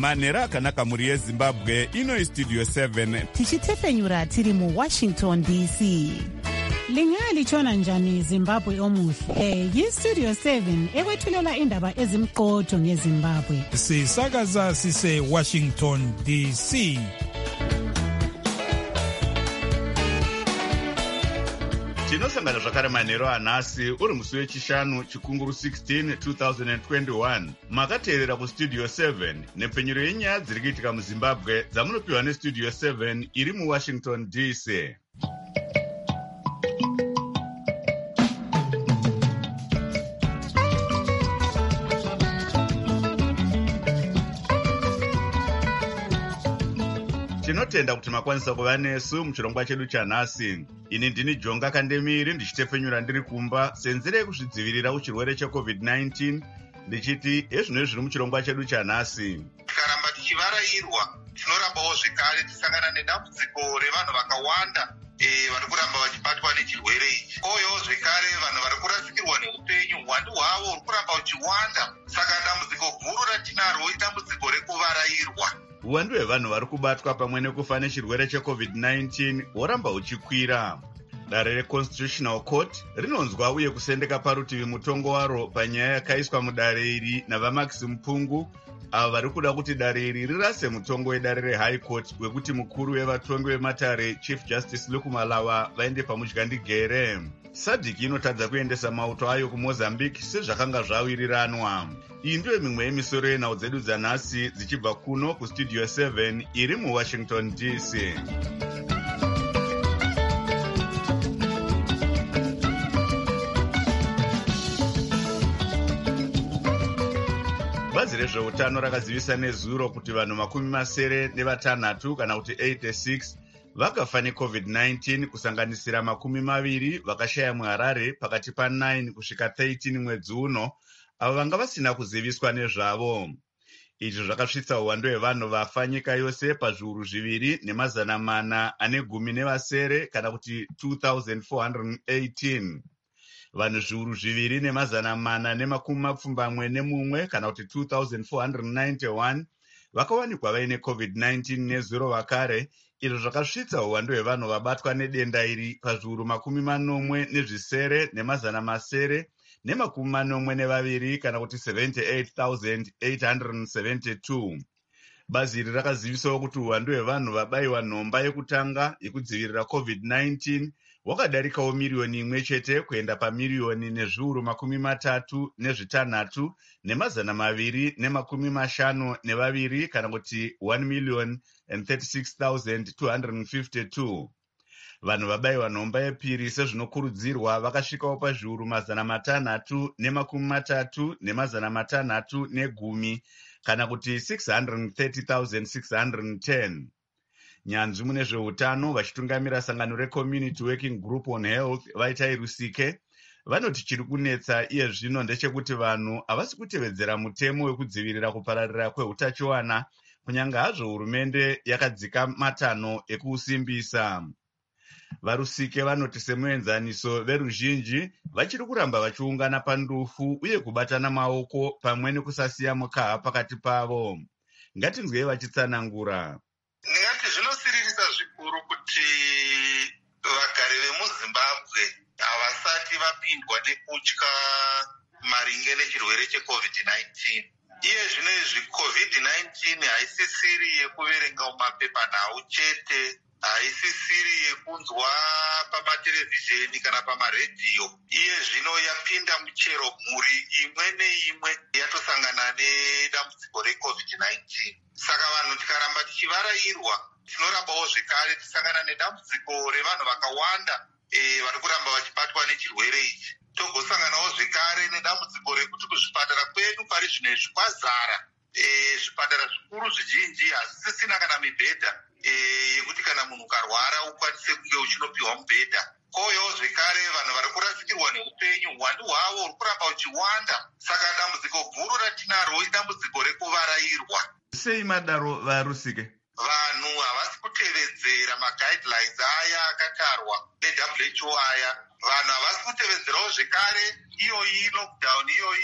manhero akanaka mhuri yezimbabwe. Ino Studio 7 tichitepfenyura tiri muWashington DC. Lingalitshona njani Zimbabwe omuhle? Yi-Studio 7 ekwethulela indaba ezimqotho ngeZimbabwe. Sisakaza sise Washington DC. tinosangana zvakare manhero anhasi uri musi wechishanu chikunguru 16 2021. Makateerera kuStudio 7 nepfenyuro yenyaya dziri kuitika muZimbabwe dzamunopiwa neStudio 7 iri muWashington DC. Tinotenda kuti makwanisa kuva nesu muchirongwa chedu chanhasi. Ini ndini Jonga Kandemiri ndichitepfenyura ndiri kumba senzira yekuzvidzivirira kuchirwere cheCovid-19 ndichiti ezvino zviri muchirongwa chedu chanhasi. Tikaramba tichivarairwa tinorambawo zvekare tisangana nedambudziko revanhu vakawanda vari kuramba vachibatwa nechirwere ichi. Koyowo zvekare vanhu vari kurasikirwa neupenyu, uwandu hwavo huri kuramba huchiwanda. Saka dambudziko guru ratinarwo idambudziko rekuvarairwa. Uwandu hwevanhu vari kubatwa pamwe nekufa nechirwere cheCovid-19 hworamba huchikwira. Dare reConstitutional Court rinonzwa uye kusendeka parutivi mutongo waro panyaya yakaiswa mudare iri navaMax Mpungu, avo vari kuda kuti dare iri rirase mutongo wedare reHigh Court wekuti mukuru wevatongi vematare Chief Justice Luke Malawa vaende pamudyandigere. SADC inotadza kuendesa mauto ayo kuMozambique sezvakanga zvawiriranwa. Iyi ndiyo mimwe yemisoro yenhau dzedu dzanhasi dzichibva kuno kuStudio 7 iri muWashington DC. Bazi rezveutano rakazivisa nezuro kuti vanhu 76 kana kuti 86 vakafa neCovid-19 kusanganisira 20 vakashaya muHarare pakati pa9 kusvika 13 mwedzi uno, avo vanga vasina kuziviswa nezvavo. Izvi zvakasvitsa uwandu hwevanhu vafa nyika yose pazviuru 2,410 kana kuti 2418. Vanhu zviuru 2,421 kana kuti 2491 vakawanikwa vaine COVID-19 nezuro vakare. Izvo zvakasvitsa uwandu hwevanhu vabatwa nedenda iri pazviuru 80,942 kana kuti 78,872. Bazi iri rakazivisawo kuti uwandu hwevanhu vabayiwa nhomba yekutanga yekudzivirira COVID-19 hwakadarikawo miriyoni imwe chete kuenda pamiriyoni nezviuru 33,252 kana kuti 1,036,252. Vanhu vabayiwa nhomba yepiri sezvinokurudzirwa vakasvikawo pazviuru 333,610 kana kuti 630,610. Nyanzvi mune zveutano vachitungamira sangano reCommunity Working Group on Health Vaitai Rusike vanoti chiri kunetsa iye zvino ndechekuti vanhu havasi kutevedzera mutemo wekudzivirira kupararira kweutachiwana, kunyange hazvo hurumende yakadzika matanho ekuusimbisa. Varusike vanoti semuenzaniso veruzhinji vachiri kuramba vachiungana pandufu uye kubatana maoko pamwe nekusasiya mukaha pakati pavo. Ngatinzwei vachitsanangura. Ndingati zvinosiririsa zvikuru kuti vagari vemuZimbabwe havasati vapindwa nekutya maringe nechirwere cheCovid-19. Iye zvino izvi COVID-19 haisisiri yekuverenga mumapepanhau chete, haisisiri yekunzwa pamaterevhizheni kana pamaredhiyo. Iye zvino yapinda muchero mhuri imwe neimwe yatosangana nedambudziko reCovid-19. Saka vanhu tikaramba tichivarairwa tinorambawo zvekare tisangana nedambudziko revanhu vakawanda vari kuramba vachibatwa nechirwere ichi. Togosanganawo zvekare nedambudziko rekuti kuzvipatara kwedu pari zvino izvi kwazara. Zvipatara zvikuru zvizhinji hazisisina kana mibhedha yekuti kana munhu ukarwara ukwanise kunge uchinopiwa mubhedha. Koyowo zvekare vanhu vari kurasikirwa neupenyu, uwandu hwavo huri kuramba huchiwanda. Saka dambudziko guru ratinarwo idambudziko rekuvarairwa. Sei madaro varusike? Vanhu havasi kutevedzera maguidelines aya akatarwa neWHO aya. Vanhu havasi kutevedzerawo zvekare iyoyi lockdown iyoyi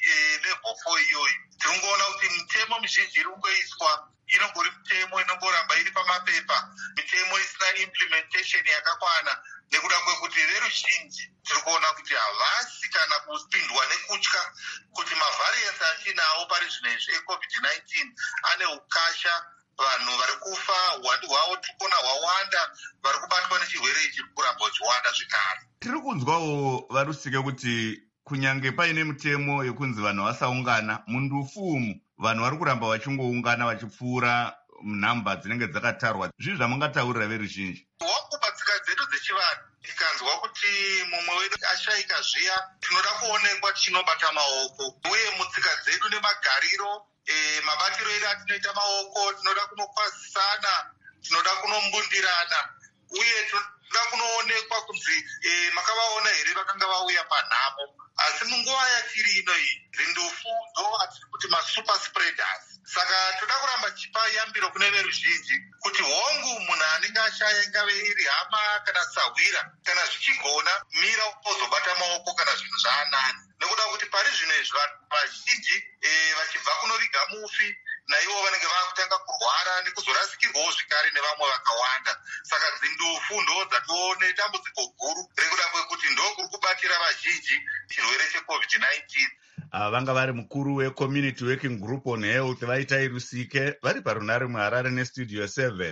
level 4 iyoyi tiringoona kuti mitemo mizhinji iri kungoiswa inongori mitemo inongoramba iri pamapepa, mitemo isina implementation yakakwana nekuda kwekuti veruzhinji tiri kuona kuti havasi kana kupindwa nekutya kuti mavhariensi atinawo pari zvinezvi eCovid-19 ane ukasha. Vanhu vari kufa, uwandu hwavo tiri kuona hwawanda, vari kubatwa nechirwere ichi kuramba uchiwanda zvekare. Tiri kunzwawo varusike kuti kunyange paine mitemo yekunzi vanhu vasaungana, mundufu umu vanhu vari kuramba vachingoungana vachipfuura nhamba dzinenge dzakatarwa. Zvii zvamungataurira veruzhinji? Wakupa tsika dzedu dzechivanhu, tikanzwa kuti mumwe wedu ashayika zviya, tinoda kuonekwa tichinobata maoko, uye mutsika dzedu nemagariro mabatiro edu atinoita maoko, tinoda kunokwazisana, tinoda kunombundirana, uye tinoda kunoonekwa kunzi makavaona here vakanga vauya panhamo. Asi munguva yatiri inoyi zindufu ndo atiri kuti masuper spreaders. Saka toda kuramba chipa yambiro kune veruzhinji kuti hongu munhu anenge ashaya ingave iri hama kana sahwira kana zvichigona mira uzobata maoko kana zvinhu zvaanani, nekuda kuti pari zvinezvi vanhu vazhinji vachibva kunoviga mufi naivo vanenge vakutanga kurwara nekuzorasikirwawo zvikare nevamwe vakawanda. Saka dzindufu ndo dzatione dambudziko guru rekuda kwekuti ndo kuri kubatira vazhinji chirwere cheCovid-19. Vanga vari mukuru weCommunity Working Group on Health Vaitai Rusike vari parunare muHarare neStudio 7.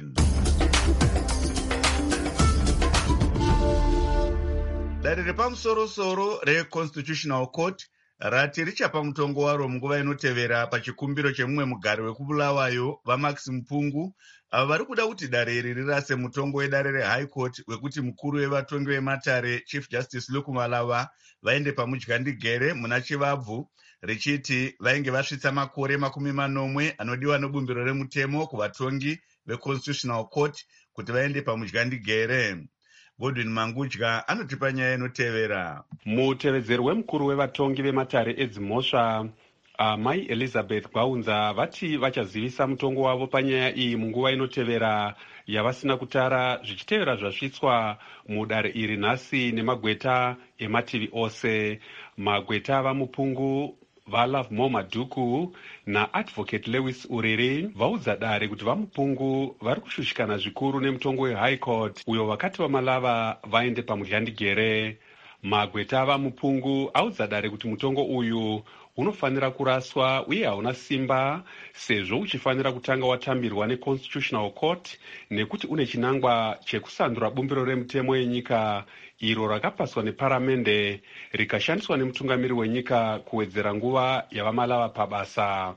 Dare repamusoro-soro reConstitutional Court rati richapa mutongo waro munguva inotevera pachikumbiro chemumwe mugari wekubulawayo vaMax Mpungu, avo vari kuda kuti dare iri rirase mutongo wedare reHigh Court wekuti mukuru wevatongi vematare Chief Justice Luke Malava vaende pamudyandigere muna Chivabvu, richiti vainge vasvitsa makore 40 anodiwa nebumbiro remutemo kuvatongi veConstitutional Court kuti vaende pamudyandigere. Godwin Mangudya anotipa nyaya inotevera. Mutevedzeri wemukuru wevatongi vematare edzimhosva Mai Elizabeth Gwaunza vati vachazivisa mutongo wavo panyaya iyi munguva inotevera yavasina kutara, zvichitevera zvasvitswa mudare iri nhasi nemagweta emativi ose. Magweta vaMupungu, vaLove More Madhuku naAdvocate Lewis Uriri vaudza dare kuti vaMupungu vari kushushikana zvikuru nemutongo weHigh Court uyo vakati vaMalava vaende pamudyandigere. Magweta vaMupungu audza dare kuti mutongo uyu unofanira kuraswa uye hauna simba sezvo uchifanira kutanga watambirwa neConstitutional Court nekuti une chinangwa chekusandura bumbiro remutemo yenyika iro rakapaswa neparamende rikashandiswa nemutungamiri wenyika kuwedzera nguva yavaMalava pabasa.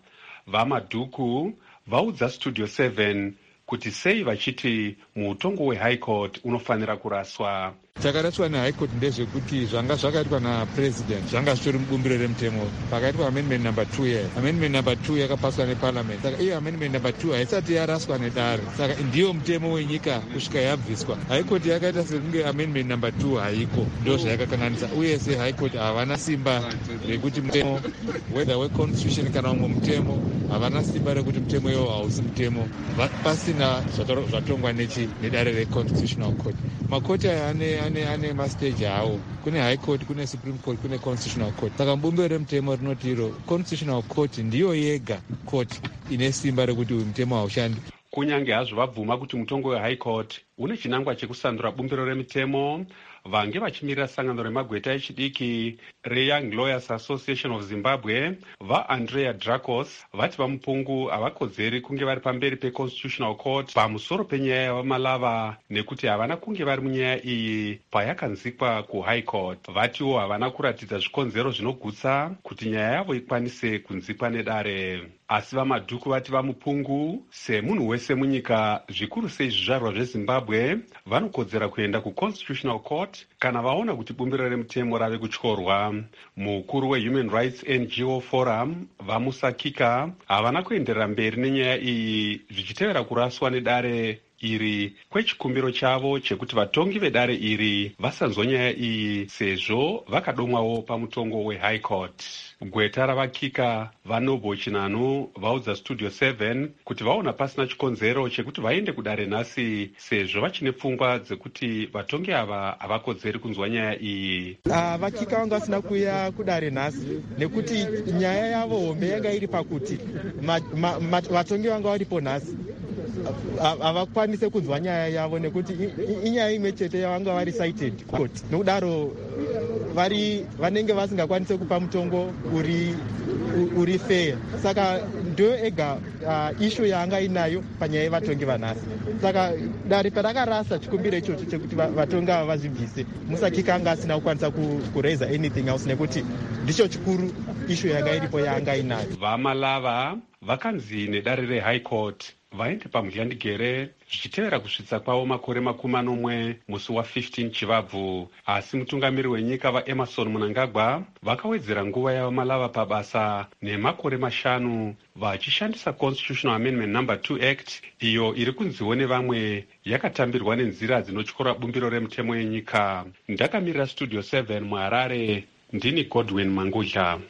VaMadhuku vaudza Studio 7 kuti sei vachiti mutongo weHigh Court unofanira kuraswa. Chakaraswa neHigh Court ndezvekuti zvanga zvakaitwa naPresident zvanga zvitori mubumbiro remutemo pakaitwa amendment number 2 year. Amendment number 2 yakapaswa neparliament. Saka iyo amendment number 2 haisati yaraswa nedare. Saka ndiyo mutemo wenyika kusvika yabviswa. High Court yakaita sekunge amendment number 2 haiko. Ndo zvayakakanganisa. Uye seHigh Court havana simba rekuti mutemo whether weconstitution kana umwe mutemo havana simba rekuti mutemo iwo hausi mutemo. Pasina zvatongwa nedare reConstitutional Court. Makoti aya ane mastage awo. Kune High Court, kune Supreme Court, kune Constitutional Court. Saka bumbiro remutemo rinoti iro Constitutional Court ndiyo yega court ine simba rekuti uyu mutemo haushandi. Kunyange hazvo vabvuma kuti mutongo weHigh Court une chinangwa chekusandura bumbiro remutemo, vange vachimirira sangano remagweta echidiki reYoung Lawyers Association of Zimbabwe vaAndrea Dracos vati vaMupungu havakodzeri kunge vari pamberi peConstitutional Court pamusoro penyaya yavaMalava nekuti havana kunge vari munyaya iyi payakanzikwa kuHigh Court. Vatiwo havana kuratidza zvikonzero zvinogutsa kuti nyaya yavo ikwanise kunzikwa nedare. Asi vaMadhuku vati vaMupungu semunhu wese munyika, zvikuru sei zvizvarwa zveZimbabwe, vanokodzera kuenda kuConstitutional Court kana vaona kuti bumbiro remutemo rave kutyorwa. Mukuru weHuman Rights NGO Forum vaMusa Kika havana kuenderera mberi nenyaya iyi zvichitevera kuraswa nedare iri kwechikumbiro chavo chekuti vatongi vedare iri vasanzwa nyaya iyi sezvo vakadomwawo pamutongo weHigh Court. Gweta ravakika vaNobo Chinanu vaudza Studio 7 kuti vaona pasina chikonzero chekuti vaende kudare nhasi sezvo vachine pfungwa dzekuti vatongi ava havakodzeri kunzwa nyaya iyi. Vakika vanga vasina kuya kudare nhasi nekuti nyaya yavo hombe yanga iri pakuti vatongi vanga varipo nhasi havakwanise kunzwa nyaya yavo nekuti inyaya imwe chete yavanga vari cited court. Nokudaro vanenge vasingakwanise kupa mutongo uri fair. Saka ndo ega issue yaanga inayo panyaya yevatongi vanhasi. Saka dare parakarasa chikumbiro ichocho chekuti vatongi ava vazvibvise, Musakika anga asina kukwanisa kuraise anything else nekuti ndicho chikuru issue yanga iripo yaanga inayo. VaMalava vakanzi nedare reHigh Court vaende pamudyandigere zvichitevera kusvitsa kwavo makore 40 musi wa15 Chivabvu. Asi mutungamiri wenyika vaEmerson Mnangagwa vakawedzera nguva yavaMalava pabasa nemakore 5 vachishandisa Constitutional Amendment No. 2 Act, iyo iri kunziwo nevamwe yakatambirwa nenzira dzinotyora bumbiro remutemo yenyika. Ndakamirira Studio 7 muHarare, ndini Godwin Mangudla.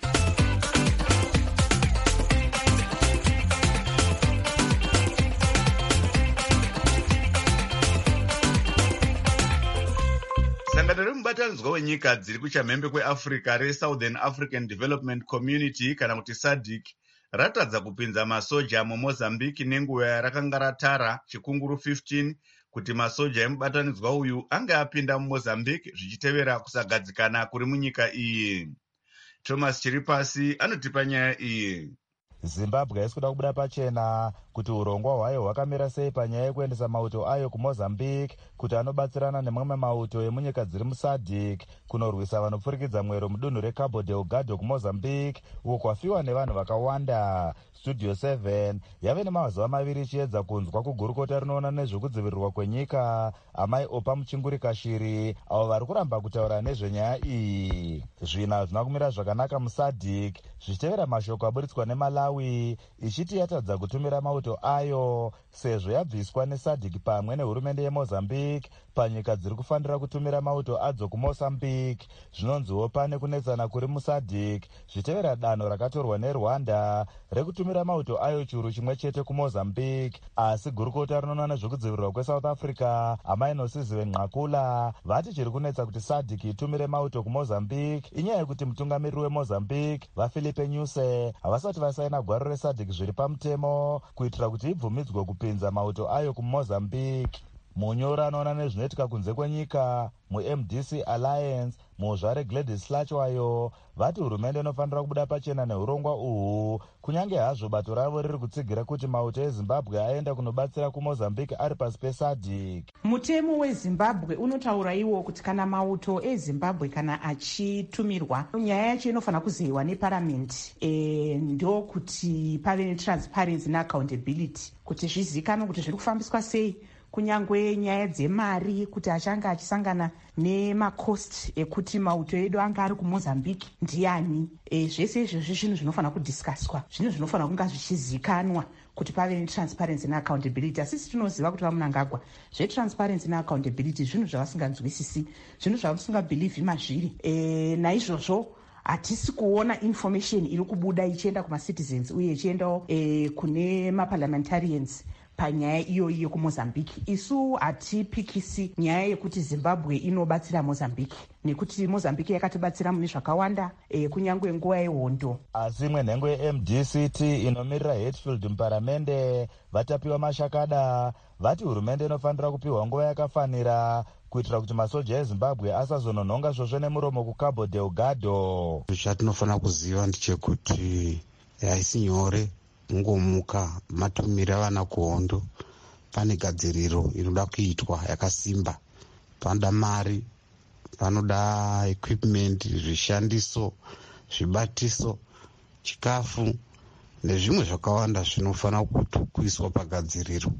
Sangano remubatanidzwa wenyika dziri kuchamhembe kweAfrica reSouthern African Development Community kana kuti SADC ratadza kupinza masoja muMozambique nenguva yarakanga ratara chikunguru 15 kuti masoja emubatanidzwa uyu ange apinda muMozambique zvichitevera kusagadzikana kuri munyika iyi. Thomas Chiripasi anotipa nyaya iyi. Zimbabwe haisi kuda kubuda pachena kuti urongwa hwayo hwakamira sei panyaya yekuendesa mauto ayo kuMozambique kuti anobatsirana nemamwe mauto emunyika dziri muSADC kunorwisa vanopfurikidza mwero mudunhu reCabo Delgado kuMozambique uko kwafiwa nevanhu vakawanda. Studio 7 yave nemazuva 2 ichiedza kunzwa kugurukota rinoona nezvekudzivirirwa kwenyika amai Opa Muchingurika Shiri avo vari kuramba kutaura nezvenyaya iyi. Zvino hazvina kumira zvakanaka muSADC zvichitevera mashoko aburitswa neMalawi ichiti yatadza kutumira mauto ayo sezvo yabviswa neSADC pamwe nehurumende yeMozambique panyika dziri kufanira kutumira mauto adzo kuMozambique. Zvinonziwo pane kunetsana kuri muSADC zvichitevera danho rakatorwa neRwanda rekutumira mauto ayo churu chimwe chete kuMozambique. Asi gurukota rinoona nezvekudzivirirwa kweSouth Africa amai Nosiziwe Nqakula vati chiri kunetsa kuti SADC itumire mauto kuMozambique inyaya yekuti mutungamiriri weMozambique vaPhilippe Nyusi havasati vasaina gwaro reSADC zviri pamutemo kuitira kuti ibvumidzwe kupinza mauto ayo kuMozambique. Munyora anoona nezvinoitika kunze kwenyika muMDC Alliance muzvare Gladys Hlachwayo vati hurumende inofanira kubuda pachena neurongwa uhu kunyange hazvo bato ravo riri kutsigira kuti mauto eZimbabwe aenda kunobatsira kuMozambique ari pasi peSADC. Mutemo weZimbabwe unotaura iwo kuti kana mauto eZimbabwe kana achitumirwa nyaya yacho inofanira kuziviwa neparamende ndo kuti pave netransparency neaccountability kuti zvizikanwe kuti zviri kufambiswa sei, kunyangwe nyaya dzemari kuti achange achisangana nemacost ekuti mauto edu anga ari kuMozambique ndiani. Zvese izvozvo zvinhu zvinofanira kudhiskaswa, zvinhu zvinofanira kunga zvichizikanwa kuti pave netransparency neaccountability. Asisi tinoziva kuti vaMnangagwa zvetransparency neaccountability zvinhu zvavasinganzwisisi, zvinhu zvavasingabhilivhi mazviri. Naizvozvo hatisi kuona information iri kubuda ichienda kumacitizens uye ichiendawo kune maparliamentarians panyaya iyoyi yekuMozambique. Isu hatipikisi nyaya yekuti Zimbabwe inobatsira Mozambique nekuti Mozambique yakatibatsira mune zvakawanda kunyangwe nguva yehondo. Asi imwe nhengo yeMDCT inomirira Hatfield muparamende vatapiwa mashakada vati hurumende inofanira kupiwa nguva yakafanira kuitira kuti masoja eZimbabwe asazononhonga zvozvo nemuromo kuCabo Delgado. Chatinofanira kuziva ndechekuti haisi nyore mungomuka matumira vana kuhondo. Pane gadziriro inoda kuitwa yakasimba, panoda mari, panoda equipment, zvishandiso, zvibatiso, chikafu nezvimwe zvakawanda zvinofanira kuiswa pagadziriro.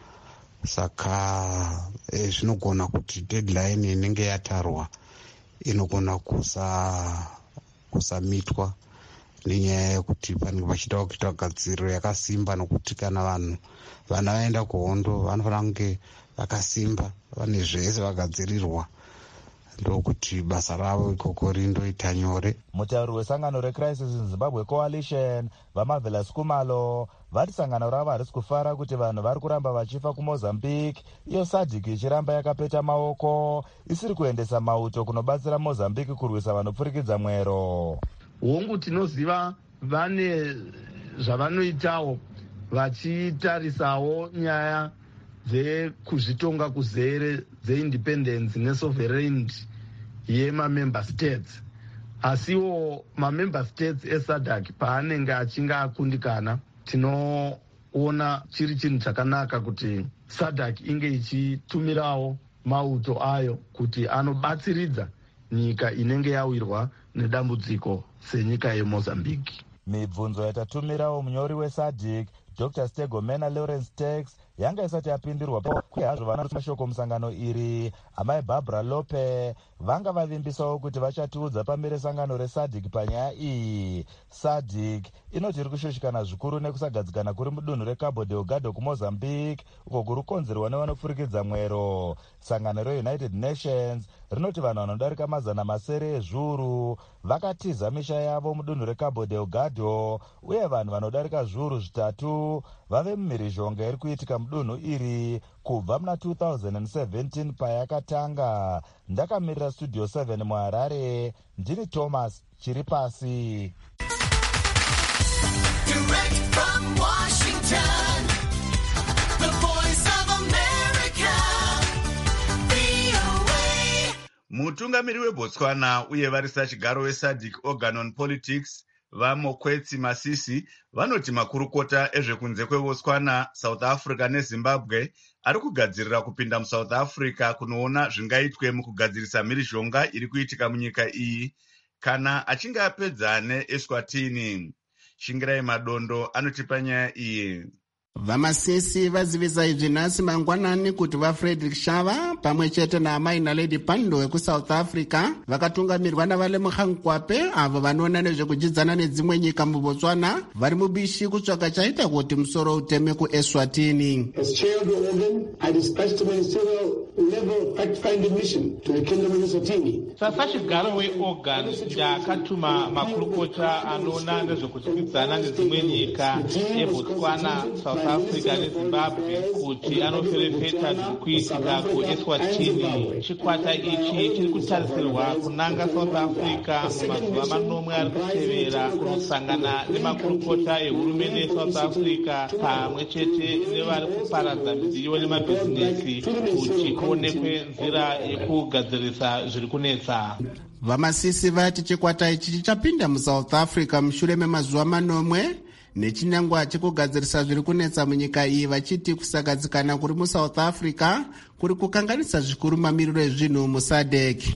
Saka zvinogona kuti deadline inenge yatarwa inogona kusamitwa nenyaya yekuti panenge pachida kuita gadziriro yakasimba, nokuti kana vana vaenda kuhondo vanofanira kunge vakasimba, vane zvese vagadzirirwa, ndokuti basa ravo ikoko rindoita nyore. Mutauri wesangano reCrisis in Zimbabwe Coalition vaMarvelous Kumalo vati sangano ravo harisi kufara kuti vanhu vari kuramba vachifa kuMozambique, iyo SADC ichiramba yakapeta maoko isiri kuendesa mauto kunobatsira Mozambique kurwisa vanopfurikidza mwero. Hongu tinoziva vane zvavanoitawo vachitarisawo nyaya dzekuzvitonga kuzere dzeindependence nesovereignty yemamember states. Asiwo mamember states eSADC paanenge achinge akundikana, tinoona chiri chinhu chakanaka kuti SADC inge ichitumirawo mauto ayo kuti anobatsiridza nyika inenge yawirwa nedambudziko senyika yeMozambique. Mibvunzo yatatumirawo munyori weSADC Dr. Stegomena Lawrence Tax yanga isati yapindirwa kuyazvo vana mashoko musangano iri. Amai Barbara Lope vanga vavimbisawo kuti vachatiudza pamberi sangano reSADC panyaya iyi. SADC inoti iri kushushikana zvikuru nekusagadzikana kuri mudunhu reCabo Delgado kuMozambique uko kuri kukonzerwa nevanopfurikidza mwero. Sangano reUnited Nations rinoti vanhu vanodarika 700 ezviuru vakatiza misha yavo mudunhu reCabo Delgado, uye vanhu vanodarika zviuru 3 vave mumhirizhonga iri kuitika mudunhu iri kubva muna 2017 payakatanga. Ndakamirira Studio 7 muHarare, ndini Thomas Chiripasi. Direct from Washington, the voice of America, VOA. Mutungamiri weBotswana uye varisa chigaro weSADC Organ on Politics vaMokwetsi Masisi vanoti makurukota ezvekunze kweBotswana, South Africa neZimbabwe ari kugadzirira kupinda muSouth Africa kunoona zvingaitwe mukugadzirisa mhirizhonga iri kuitika munyika iyi kana achinge apedza neEswatini. Shingirai Madondo anotipa nyaya iyi. VaMasisi vazivisa izvi nhasi mangwanani kuti vaFrederick Shava pamwe chete naamai naLady Pandor wekuSouth Africa vakatungamirwa navaLemogang Kwape avo vanoona nezvekuchidzana nedzimwe nyika muBotswana vari mubishi kutsvaka chaita kuti musoro uteme kuEswatini. As chair of the organ, I dispatched a ministerial level fact-finding mission to the Kingdom of Eswatini. Sasachigaro weOrgan ndakatuma makurukota anoona nezvekuchidzana nedzimwe nyika yeBotswana, South Africa neZimbabwe kuti anoferefeta zviri kuitika kuEswatini. Chikwata ichi chiri kutarisirwa kunanga South Africa mumazuva manomwe ari kutevera kunosangana nemakurukota ehurumende yeSouth Africa pamwe chete nevari kuparadza midziyo nemabhizinesi kuti kuonekwe nzira yekugadzirisa zviri kunetsa. VaMasisi vati chikwata ichi chichapinda muSouth Africa mushure memazuva manomwe nechinangwa chekugadzirisa zviri kunetsa munyika iyi, vachiti kusagadzikana kuri muSouth Africa kuri kukanganisa zvikuru mamiriro ezvinhu muSADC.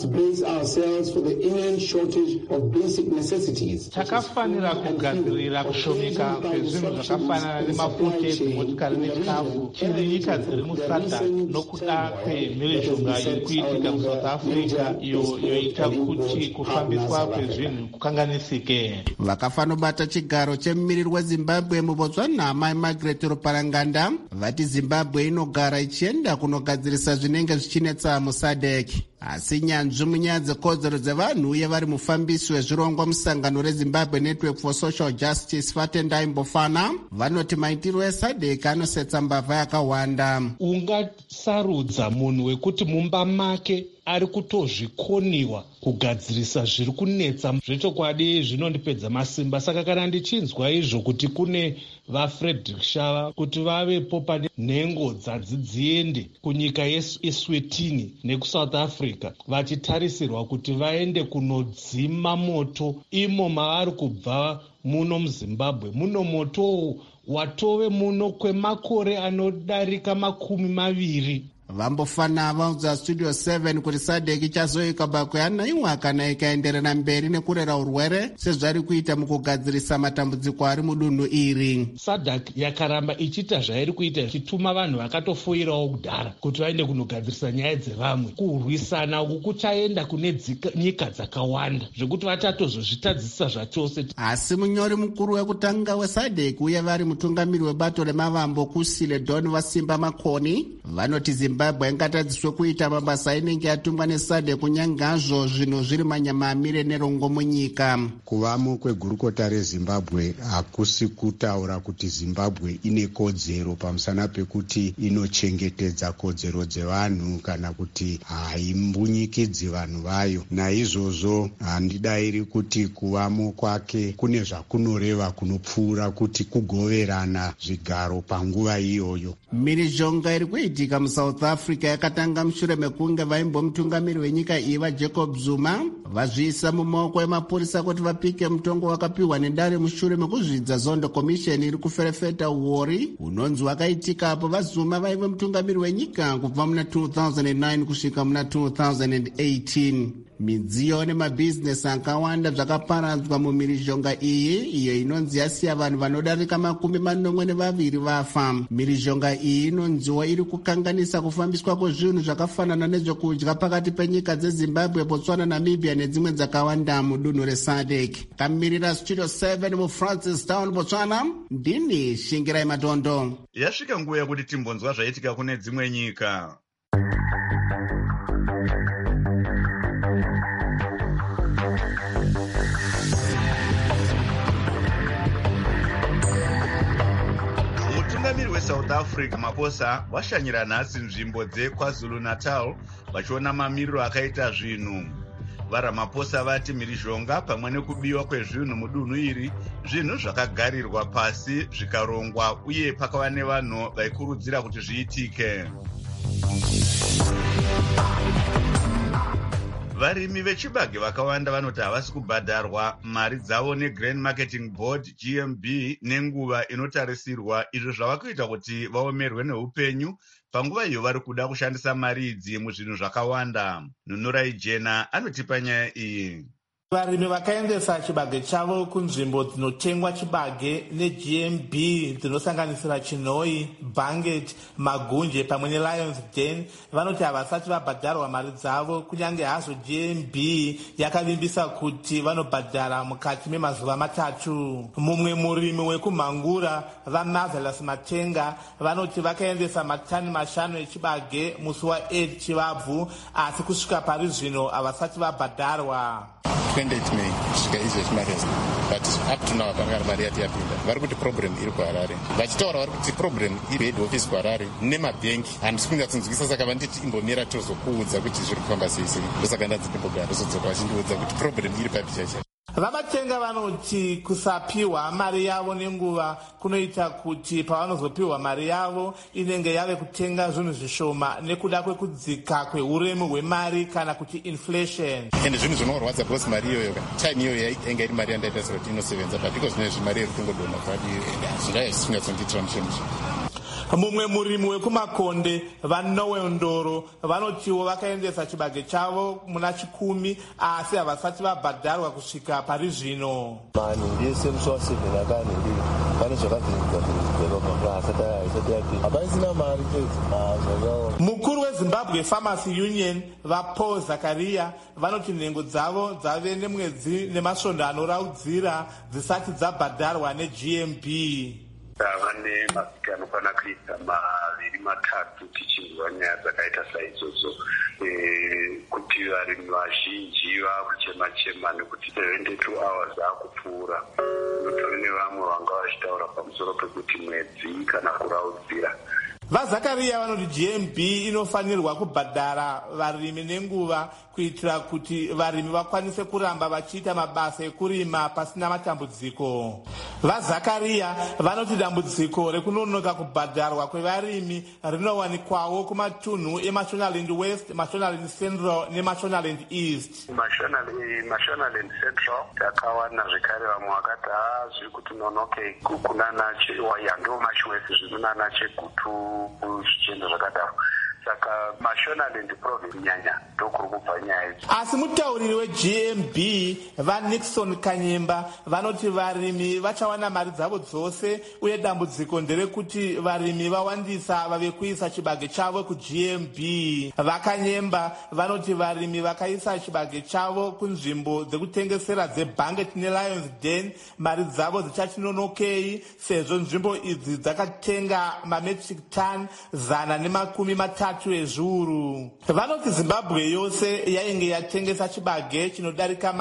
Takafanira kugadzirira kushomeka kwezvinhu zvakafanana nemafuta edzimotikari nechikafu chiri nyika dziri muSADC nokuda kwemhirizhonga iri kuitika muSouth Africa iyo yoita kuti kufambiswa kwezvinhu kukanganisike. Vakafanobata chigaro chemumiriri weZimbabwe muBotswana Mai Margaret Ruparanganda vati Zimbabwe inogara ichienda kunogadzirisa zvinenge zvichinetsa muSADC. Asi nyanzvi munyaya dzekodzero dzevanhu uye vari mufambisi wezvirongwa musangano reZimbabwe Network for Social Justice Fatendai Mbofana vanoti maitiro eSADC anosetsa mbavha yakawanda. Ungasarudza munhu wekuti mumba make ari kutozvikoniwa kugadzirisa zviri kunetsa zvechokwadi zvinondipedza masimba. Saka kana ndichinzwa izvo kuti kune vaFrederick Shava kuti vavepo pane nhengo dziende kunyika yeEswatini nekuSouth Africa vachitarisirwa kuti vaende kunodzima moto imo mavari kubva muno muZimbabwe. Muno moto watove muno kwemakore anodarika 20. vambofana vaudza studio 7 kuti sadek ichazoika bakwe anaiwa kana ikaenderera mberi nekurera urwere sezvari kuita mukugadzirisa matambudziko ari mudunhu iri. sadek yakaramba ichiita zvairi kuita ichituma vanhu vakatofuyirawo kudhara kuti vaende kunogadzirisa nyaya dzevamwe. Kurwisana uku kuchaenda kune nyika dzakawanda zvekuti vatatozozvitadzisa zvachose. Asi munyori mukuru wekutanga wesadek uye vari mutungamiri webato remavambo kusile don vasimba makoni vanoti zimbabwe ingatadziswe kuita mabasa ainenge yatumwa nesadek kunyangazvo zvinhu zviri manyama amire nerongo munyika. Kuvamo kwegurukota rezimbabwe hakusi kutaura kuti zimbabwe ine kodzero pamusana pekuti inochengetedza kodzero dzevanhu kana kuti haimbunyikidzi vanhu vayo. Naizvozvo handidayiri kuti kuvamo kwake kune zvakunoreva kunopfuura kuti kugoverana zvigaro panguva iyoyo. Mhirizhonga iri kuitika muSouth Africa yakatanga mushure mekunge vaimbomutungamiri wenyika iyi vaJacob Zuma vazviisa mumaoko emapurisa kuti vapike mutongo wakapiwa nedare mushure mekuzvidza zondo komisheni iri kuferefeta uori unonzi wakaitika apo vaZuma vaive mutungamiri wenyika kubva muna 2009 kusvika muna 2018. Midziyo nemabhizinesi akawanda zvakaparadzwa mumhirizhonga iyi iyo inonzi yasiya vanhu vanodarika 42 vafa. Mhirizhonga iyi inonziwo iri kukanganisa kufambiswa kwezvinhu zvakafanana nezvekudya pakati penyika dzeZimbabwe, Botswana, Namibia nedzimwe dzakawanda mudunhu resadek. Kamirira studio 7 muFrancistown, Botswana, ndini Shingirai Matondo. Yasvika nguva yekuti timbonzwa zvaitika kune dzimwe nyika. Mutungamiri weSouth Africa Maposa vashanyira nhasi nzvimbo dzeKwaZulu Natal vachiona mamiriro akaita zvinhu. VaRamaposa vati mhirizhonga pamwe nekubiwa kwezvinhu mudunhu iri zvinhu zvakagarirwa pasi zvikarongwa uye pakava nevanhu vaikurudzira kuti zviitike. Varimi vechibage vakawanda vanoti havasi kubhadharwa mari dzavo neGrain Marketing Board GMB nenguva inotarisirwa, izvo zvava kuita kuti vaomerwe neupenyu panguva iyo vari kuda kushandisa mari idzi muzvinhu zvakawanda. Nunurai Jena anotipa nyaya iyi. Varimi vakaendesa chibage chavo kunzvimbo dzinotengwa chibage neGMB dzinosanganisira Chinoi, Banget, Magunje pamwe neLions Den vanoti havasati vabhadharwa mari dzavo, kunyange hazvo GMB yakavimbisa kuti vanobhadhara mukati memazuva 3. Mumwe murimi wekumhangura vaMarvelous Matenga vanoti vakaendesa matani 5 echibage musi wa8 Chivabvu asi kusvika pari zvino havasati vabhadharwa. 28 May kusvika izvezvi mari yazi, but up to now hapana mari yati yapinda. Vari kuti problem iri kuHarare, vachitaura vari kuti problem iri head office kuHarare nemabhengi. Handisi kungatsinzwisa, saka vanditi imbomira tozokuudza kuti zviri kufamba sei sei, ndosaka ndadzimbogara ndozodzoka vachindiudza kuti problem iri papi chaicho. Vamatenga vanoti kusapiwa mari yavo nenguva kunoita kuti pavanozopiwa mari yavo inenge yave kutenga zvinhu zvishoma nekuda kwekudzika kweuremu hwemari kana kuti inflation. Ende zvinhu zvinorwadza because mari iyoyo time iyoyo yainga iri mari yandaitarisira kuti inosevenza, but because zvinezvi mari iri kungodonha kadi zvingaya zvisingatsondiitira mushemushe. Mumwe murimi wekumakonde vaNoel Ndoro vanotiwo vakaendesa chibage chavo muna 10 asi havasati vabhadharwa kusvika pari zvino. Vanhu vese musi wa7 akanhiri vane zvakadzingwa mari mukuru weZimbabwe Pharmacy Union vaPaul Zakaria vanoti nhengo dzavo dzave nemwedzi nemasvondo anoraudzira dzisati dzabhadharwa neGMB. Vane mavhiki anokwana kuita 2-3 tichinzwa nyaya dzakaita saidzodzo, kuti varimi vazhinji vakuchema-chema nekuti 72 hours akupfuura. Notori nevamwe vanga vachitaura pamusoro pekuti mwedzi kana kuraudzira. VaZakaria vanoti GMB inofanirwa kubhadhara varimi nenguva kuitira kuti varimi vakwanise kuramba vachiita mabasa ekurima pasina matambudziko. VaZakaria vanoti dambudziko rekunonoka kubhadharwa kwevarimi rinowanikwawo kumatunhu eMashonaland West, Mashonaland Central neMashonaland East. Mashonaland Central takawana zvekare vamwe vakati zviri kuti nonoke kunana ndo Mash West zvinonana Chegutu zvichenda zvakadaro. saka mashonaland province nyanya ndokuri kubva nyaya idzi. Asi mutauriri weGMB vaNixon Kanyemba vanoti varimi vachawana mari dzavo dzose uye dambudziko nderekuti varimi vawandisa vave kuisa chibage chavo kuGMB. VaKanyemba vanoti varimi vakaisa chibage chavo kunzvimbo dzekutengesera dzeBanget neLions Den mari dzavo dzichachinonokei sezvo nzvimbo idzi dzakatenga mametric ton 130 ezviuru. Vanoti Zimbabwe yose yainge yatengesa chibage chinodarika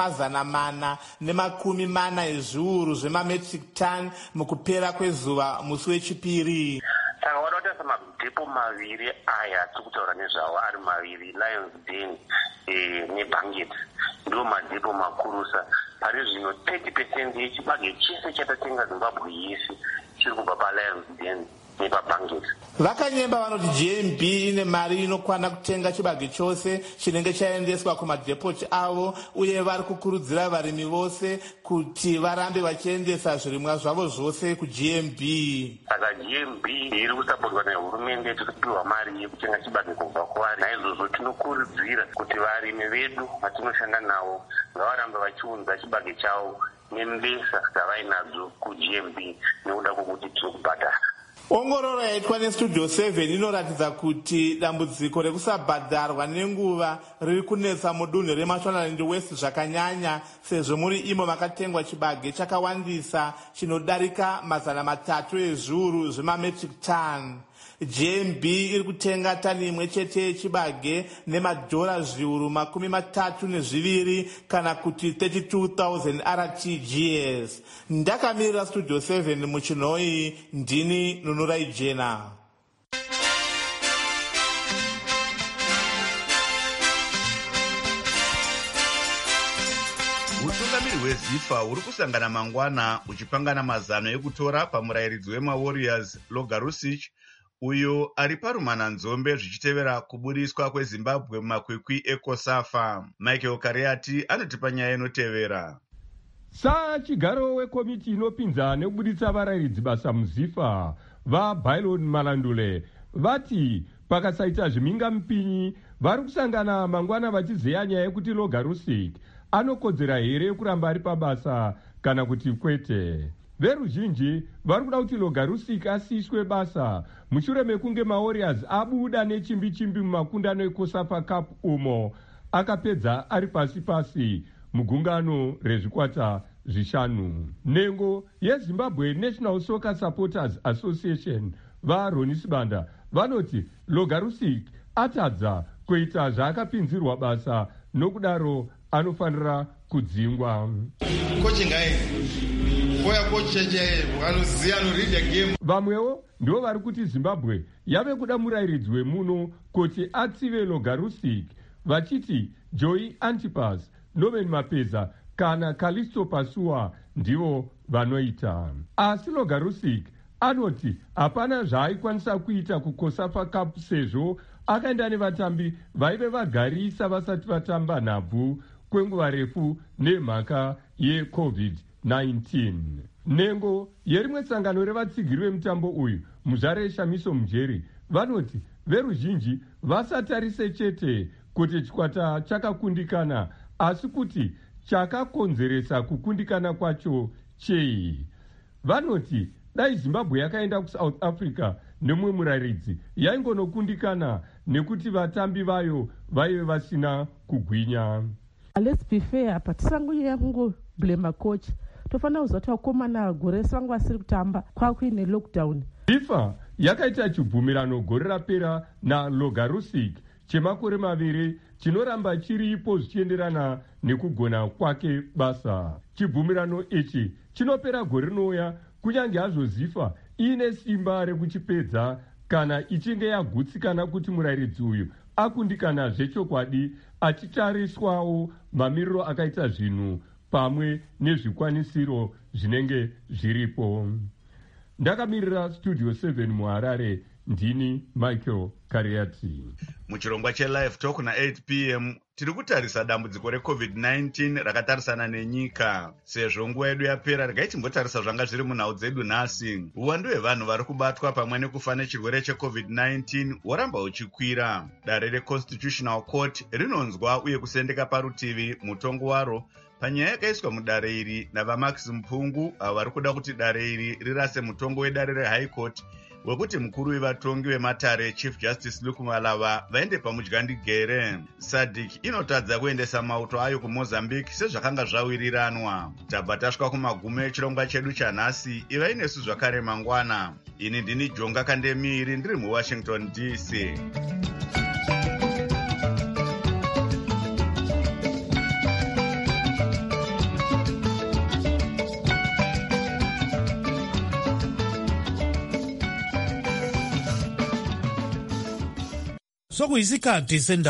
440 ezviuru zvemametric ton mukupera kwezuva musi wechipiri. Saka wada kuti mabhipo maviri aya tikutaura nezvawo ari maviri Lions Den neBanget ndiwo madhipo makurusa. Pari zvino 30% yechibage chese chatatenga Zimbabwe yese chiri kubva paLions Den nepaBanget. VaKanyemba vanoti GMB ine mari inokwana kutenga chibage chose chinenge chaendeswa kumadhepoti avo uye vari kukurudzira varimi vose kuti varambe vachiendesa zvirimwa zvavo zvose kuGMB. Saka GMB iri kusapotwa nehurumende tikupiwa mari yekutenga chibage kubva kwavari. Naizvozvo tinokurudzira kuti varimi vedu vatinoshanda navo ngavarambe vachiunza chibage chavo nembesa dzavainadzo kuGMB nekuda kwokuti tiri kubhadhara. Ongororo yaitwa neStudio 7 inoratidza kuti dambudziko rekusabhadharwa nenguva riri kunetsa mudunhu reMashonaland West zvakanyanya sezvo muri imo makatengwa chibage chakawandisa chinodarika 300 ezviuru zvemametric ton. GMB iri kutenga tani imwe chete yechibage nemadhora zviuru 32 kana kuti 32,000 RTGS. Ndakamirira Studio 7 muchinhoi, ndini Nunurai Jena. Utungamiri hweZIFA uri kusangana mangwana uchipangana mazano ekutora pamurayiridzi wemaWarriors Logarusich uyo ari parumananzombe zvichitevera kubudiswa kweZimbabwe mumakwikwi ekosafa. Michael Kariati anotipa nyaya inotevera. Chigaro wekomiti inopinza nekubudisa varayiridzi basa muZIFA vaBylon Malandule vati pakasaita zviminga mupinyi vari kusangana mangwana vachizeya nyaya yekuti Logarusich anokodzera here kuramba ari pabasa kana kuti kwete. Veruzhinji vari kuda kuti Logarusich asiyiswe basa mushure mekunge maWarriors abuda nechimbi-chimbi mumakundano ekosafa Cup umo akapedza ari pasi-pasi mugungano rezvikwata zvishanu. Nhengo yeZimbabwe National Soccer Supporters Association vaRoni Sibanda vanoti Logarusich atadza kuita zvaakapinzirwa basa nokudaro anofanira kudzingwa. Vamwewo ndivo vari kuti Zimbabwe yave kuda murayiridzi wemuno kuti atsive Logarusich vachiti Joey Antipas, Norman Mapeza kana Callisto Pasua ndivo vanoita. Asi Logarusich anoti hapana zvaaikwanisa kuita kuKosafa Cup sezvo akaenda nevatambi vaive vagarisa vasati vatamba nhabvu kwenguva refu nemhaka yeCovid-19. Nhengo yerimwe sangano revatsigiri vemutambo uyu Muzvare Shamiso Mujeri vanoti veruzhinji vasatarise chete kuti chikwata chakakundikana asi kuti chakakonzeresa kukundikana kwacho chei. Vanoti dai Zimbabwe yakaenda kuSouth Africa nemumwe murayiridzi yaingonokundikana nekuti vatambi vayo vaive vasina kugwinya. Let's be fair, apa tisangonyanya kungoblema coach. Tofanira kuziva kuti vakomana gore rese vanga vasiri kutamba kwakuine lockdown. FIFA yakaita chibvumirano gore rapera naLogarusich chemakore 2 chinoramba chiripo zvichienderana nekugona kwake basa. Chibvumirano ichi chinopera gore rinouya kunyange hazvo ZIFA ine simba rekuchipedza kana ichinge yagutsikana kuti murayiridzi uyu akundikana zvechokwadi achitariswawo mamiriro akaita zvinhu pamwe nezvikwanisiro zvinenge zviripo. Ndakamirira Studio 7 muHarare, ndini Michael Kariati. Muchirongwa cheLive Talk na 8 p.m. tiri kutarisa dambudziko reCovid-19 rakatarisana nenyika. Sezvo nguva yedu yapera, regai timbotarisa zvanga zviri munhau dzedu nhasi. Uwandu hwevanhu vari kubatwa pamwe nekufa nechirwere cheCovid-19 hworamba huchikwira. Dare reConstitutional Court rinonzwa uye kusendeka parutivi mutongo waro panyaya yakaiswa mudare iri navamax Mpungu, avo vari kuda kuti dare iri rirase mutongo wedare reHigh Court wekuti mukuru wevatongi vematare Chief Justice Luke Malava vaende pamudyandigere. SADC inotadza kuendesa mauto ayo kuMozambique sezvakanga zvawiriranwa. Tabva tasvika kumagumo echirongwa chedu chanhasi. Ivai nesu zvakare mangwana. Ini ndini Jonga Kandemiri ndiri muWashington DC. Sokuyisikhathi sendaba